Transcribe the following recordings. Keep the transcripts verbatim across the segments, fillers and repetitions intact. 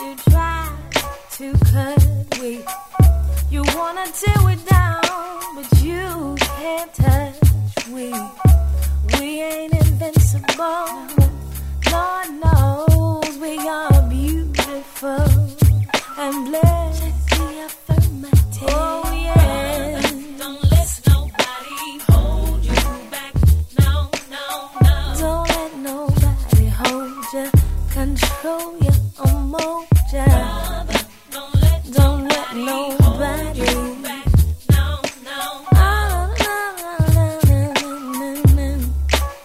You try to cut we. You wanna tear it down, but you can't touch we. We ain't invincible. Lord knows we are beautiful and blessed. Check the affirmative. Oh yeah. Don't let nobody hold you back. No, no, no. Don't let nobody hold you, control your emotions. Brother, don't let Don't let nobody nobody. hold you back. No, no, no. Oh, no, no, no, no, no, no.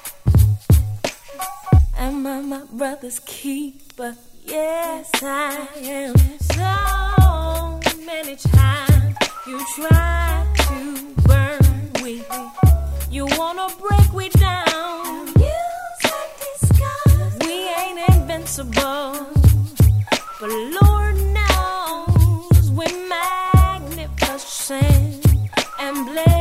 Am I my brother's keeper? Yes, I am. So many times you try to burn we. You wanna break we down. Use and disguise. We ain't invincible, but Lord knows we're magnificent and blessed.